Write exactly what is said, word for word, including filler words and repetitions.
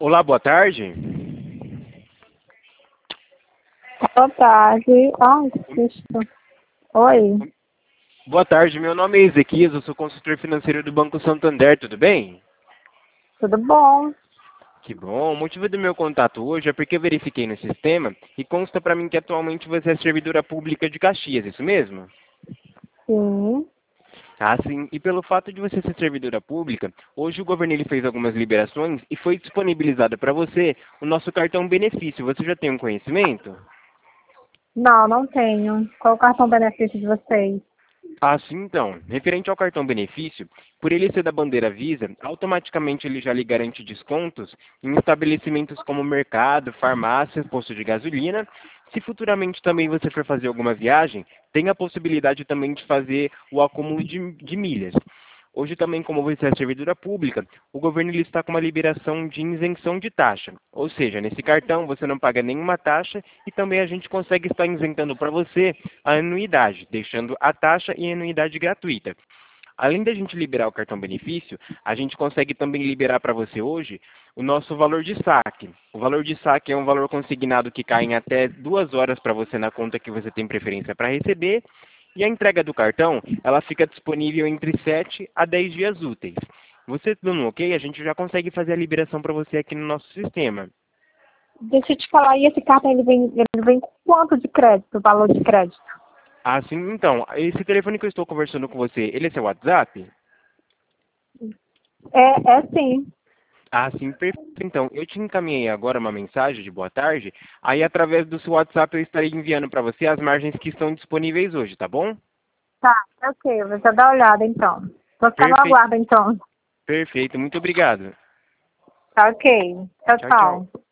Olá, boa tarde. Boa tarde. Ai, que susto. Oi, Boa tarde, meu nome é Ezequias, eu sou consultor financeiro do Banco Santander, tudo bem? tudo bom? Que bom, o motivo do meu contato hoje é porque eu verifiquei no sistema e consta para mim que atualmente você é servidora pública de Caxias, isso mesmo? Sim. Ah, sim, e pelo fato de você ser servidora pública, hoje o governo ele fez algumas liberações e foi disponibilizado para você o nosso cartão benefício, você já tem um conhecimento? Não, não tenho. Qual o cartão benefício de vocês? Ah, sim, então. Referente ao cartão benefício, por ele ser da bandeira Visa, automaticamente ele já lhe garante descontos em estabelecimentos como mercado, farmácia, posto de gasolina. Se futuramente também você for fazer alguma viagem, tem a possibilidade também de fazer o acúmulo de, de milhas. Hoje também, como você é servidora pública, o governo ele está com uma liberação de isenção de taxa. Ou seja, nesse cartão você não paga nenhuma taxa e também a gente consegue estar isentando para você a anuidade, deixando a taxa e a anuidade gratuita. Além da gente liberar o cartão benefício, a gente consegue também liberar para você hoje o nosso valor de saque. O valor de saque é um valor consignado que cai em até duas horas para você na conta que você tem preferência para receber. E a entrega do cartão, ela fica disponível entre sete a dez dias úteis. Você dando um ok, a gente já consegue fazer a liberação para você aqui no nosso sistema. Deixa eu te falar, e esse cartão ele vem, ele vem com quanto de crédito, valor de crédito? Assim, então, esse telefone que eu estou conversando com você, ele é seu WhatsApp? É, é sim. Ah, sim, perfeito. Então, eu te encaminhei agora uma mensagem de boa tarde, aí através do seu WhatsApp eu estarei enviando para você as margens que estão disponíveis hoje, tá bom? Tá, ok, eu vou já dar uma olhada então. Vou ficar no Perfeito, aguardo então. perfeito. Muito obrigado. Tá ok. Tchau, Tchau, tchau. tchau.